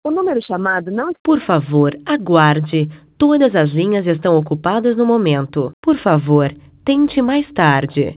O número chamado não... Por favor, aguarde. Todas as linhas estão ocupadas no momento. Por favor, tente mais tarde.